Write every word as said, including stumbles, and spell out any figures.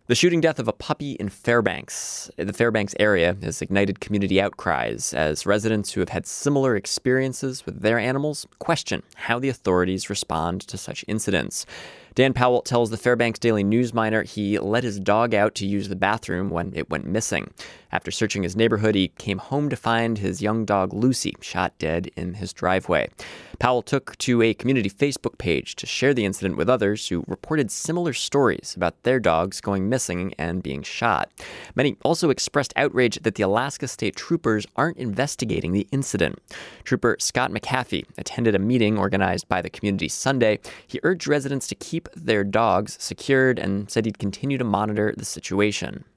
The shooting death of a puppy in Fairbanks, the Fairbanks area, has ignited community outcries as residents who have had similar experiences with their animals question how the authorities respond to such incidents. Dan Powell tells the Fairbanks Daily News Miner he let his dog out to use the bathroom when it went missing. After searching his neighborhood, he came home to find his young dog Lucy shot dead in his driveway. Powell took to a community Facebook page to share the incident with others who reported similar stories about their dogs going missing and being shot. Many also expressed outrage that the Alaska State Troopers aren't investigating the incident. Trooper Scott McAfee attended a meeting organized by the community Sunday. He urged residents to keep their dogs secured and said he'd continue to monitor the situation.